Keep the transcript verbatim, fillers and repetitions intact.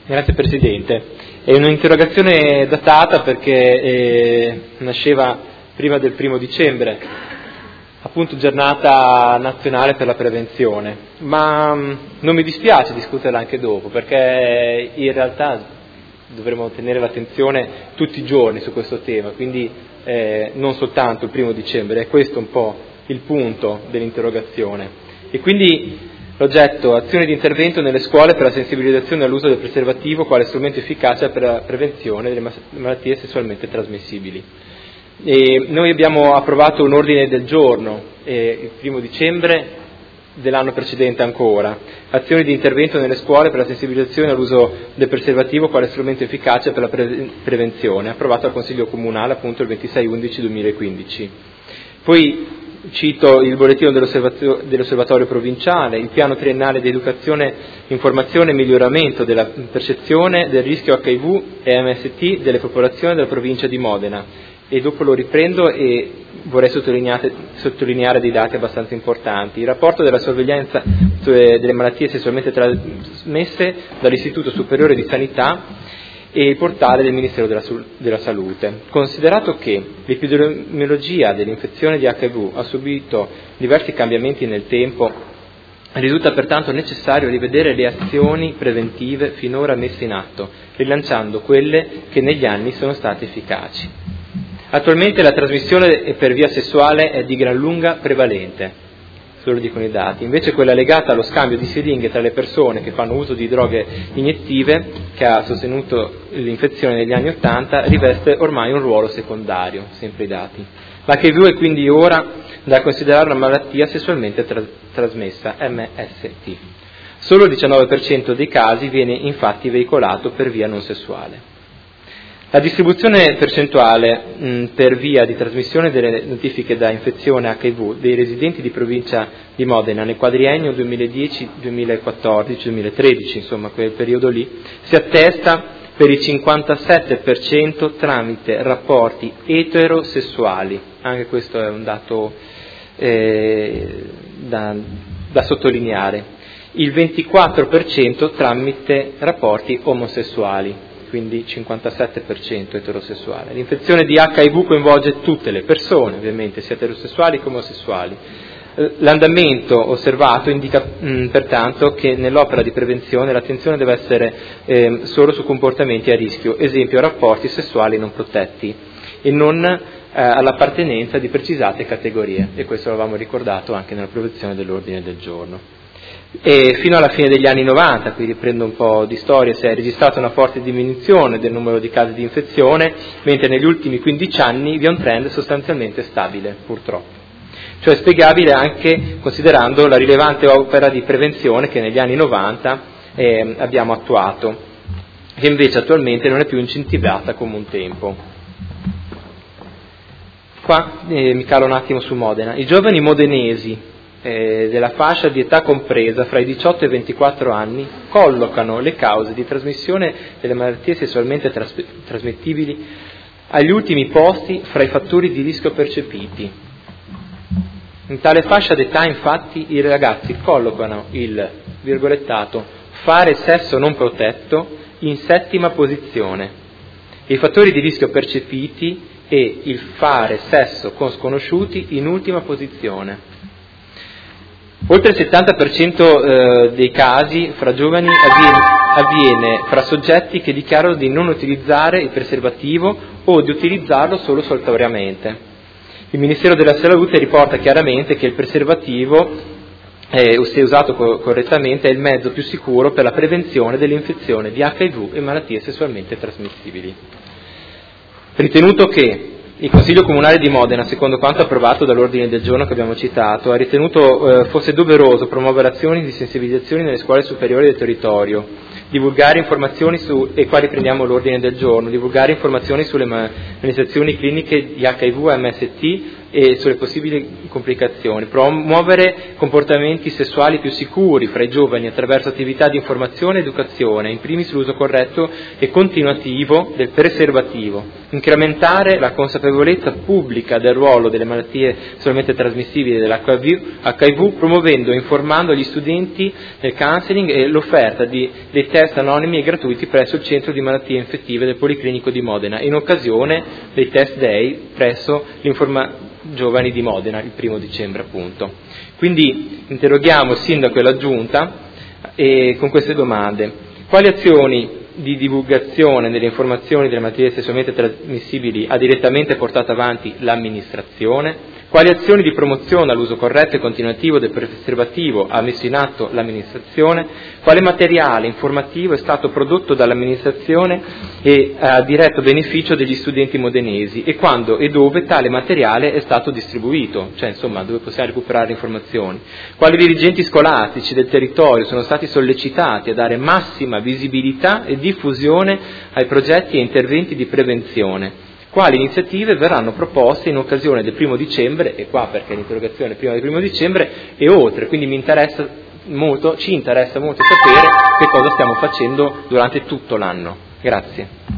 Grazie Presidente. È un'interrogazione datata perché eh, nasceva prima del primo dicembre, appunto giornata nazionale per la prevenzione, ma mh, non mi dispiace discuterla anche dopo, perché in realtà dovremo tenere l'attenzione tutti i giorni su questo tema, quindi eh, non soltanto il primo dicembre, è questo un po' il punto dell'interrogazione. E quindi l'oggetto: azioni di intervento nelle scuole per la sensibilizzazione all'uso del preservativo quale strumento efficace per la prevenzione delle malattie sessualmente trasmissibili. E noi abbiamo approvato un ordine del giorno eh, il primo dicembre dell'anno precedente ancora, azioni di intervento nelle scuole per la sensibilizzazione all'uso del preservativo quale strumento efficace per la pre- prevenzione, approvato al Consiglio Comunale appunto il ventisei undici duemilaquindici. Poi cito il bollettino dell'osservatorio provinciale, il piano triennale di educazione, informazione e miglioramento della percezione del rischio acca i vu e emme esse ti delle popolazioni della provincia di Modena, e dopo lo riprendo e vorrei sottolineare dei dati abbastanza importanti. Il rapporto della sorveglianza delle malattie sessualmente trasmesse dall'Istituto Superiore di Sanità e il portale del Ministero della, della Salute. Considerato che l'epidemiologia dell'infezione di acca i vu ha subito diversi cambiamenti nel tempo, risulta pertanto necessario rivedere le azioni preventive finora messe in atto, rilanciando quelle che negli anni sono state efficaci. Attualmente la trasmissione per via sessuale è di gran lunga prevalente, lo dicono i dati, invece quella legata allo scambio di siringhe tra le persone che fanno uso di droghe iniettive, che ha sostenuto l'infezione negli anni Ottanta, riveste ormai un ruolo secondario, sempre i dati. L'acca i vu è quindi ora da considerare una malattia sessualmente tra- trasmessa, emme esse ti. Solo il diciannove per cento dei casi viene infatti veicolato per via non sessuale. La distribuzione percentuale mh, per via di trasmissione delle notifiche da infezione acca i vu dei residenti di provincia di Modena nel quadriennio duemiladieci duemilaquattordici duemilatredici, insomma quel periodo lì, si attesta per il cinquantasette per cento tramite rapporti eterosessuali. Anche questo è un dato eh, da, da sottolineare. Il ventiquattro per cento tramite rapporti omosessuali, quindi cinquantasette per cento eterosessuale. L'infezione di acca i vu coinvolge tutte le persone, ovviamente, sia eterosessuali che omosessuali. L'andamento osservato indica mh, pertanto che nell'opera di prevenzione l'attenzione deve essere eh, solo su comportamenti a rischio, esempio rapporti sessuali non protetti, e non eh, all'appartenenza di precisate categorie, e questo l'avevamo ricordato anche nell'approvazione dell'ordine del giorno. E fino alla fine degli anni novanta, qui riprendo un po' di storia, si è registrata una forte diminuzione del numero di casi di infezione, mentre negli ultimi quindici anni vi è un trend sostanzialmente stabile, purtroppo. Cioè spiegabile anche considerando la rilevante opera di prevenzione che negli anni novanta eh, abbiamo attuato, che invece attualmente non è più incentivata come un tempo. Qua eh, mi calo un attimo su Modena. I giovani modenesi Eh, della fascia di età compresa fra i diciotto e i ventiquattro anni collocano le cause di trasmissione delle malattie sessualmente tras- trasmettibili agli ultimi posti fra i fattori di rischio percepiti. In tale fascia d'età, infatti, i ragazzi collocano il virgolettato fare sesso non protetto in settima posizione, i fattori di rischio percepiti e il fare sesso con sconosciuti in ultima posizione. Oltre il settanta per cento eh, dei casi fra giovani avviene, avviene fra soggetti che dichiarano di non utilizzare il preservativo o di utilizzarlo solo saltuariamente. Il Ministero della Salute riporta chiaramente che il preservativo, eh, se usato co- correttamente, è il mezzo più sicuro per la prevenzione dell'infezione di acca i vu e malattie sessualmente trasmissibili. Ritenuto che il Consiglio Comunale di Modena, secondo quanto approvato dall'ordine del giorno che abbiamo citato, ha ritenuto eh, fosse doveroso promuovere azioni di sensibilizzazione nelle scuole superiori del territorio, divulgare informazioni su, e qua riprendiamo l'ordine del giorno, divulgare informazioni sulle manifestazioni cliniche di acca i vu e emme esse ti e sulle possibili complicazioni, promuovere comportamenti sessuali più sicuri fra i giovani attraverso attività di informazione ed educazione, in primis l'uso corretto e continuativo del preservativo, incrementare la consapevolezza pubblica del ruolo delle malattie sessualmente trasmissibili dell'H I V, promuovendo e informando gli studenti nel counseling e l'offerta di, dei test anonimi e gratuiti presso il Centro di Malattie Infettive del Policlinico di Modena, in occasione dei test day presso l'Informa Giovani di Modena, il primo dicembre appunto. Quindi interroghiamo il Sindaco e la Giunta e con queste domande: quali azioni di divulgazione delle informazioni delle malattie sessualmente trasmissibili ha direttamente portato avanti l'amministrazione? Quali azioni di promozione all'uso corretto e continuativo del preservativo ha messo in atto l'amministrazione? Quale materiale informativo è stato prodotto dall'amministrazione e a diretto beneficio degli studenti modenesi? E quando e dove tale materiale è stato distribuito? Cioè, insomma, dove possiamo recuperare informazioni? Quali dirigenti scolastici del territorio sono stati sollecitati a dare massima visibilità e diffusione ai progetti e interventi di prevenzione? Quali iniziative verranno proposte in occasione del primo dicembre, e qua perché l'interrogazione è prima del primo dicembre, e oltre, quindi mi interessa molto, ci interessa molto sapere che cosa stiamo facendo durante tutto l'anno. Grazie.